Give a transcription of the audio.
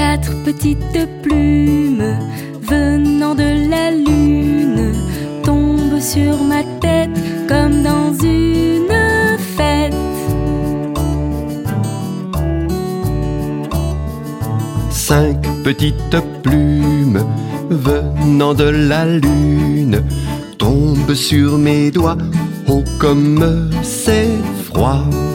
4 petites plumes venant de la lune tombent sur ma tête comme dans une fête. 5 petites plumes venant de la lune tombent sur mes doigts. Oh, comme c'est froid!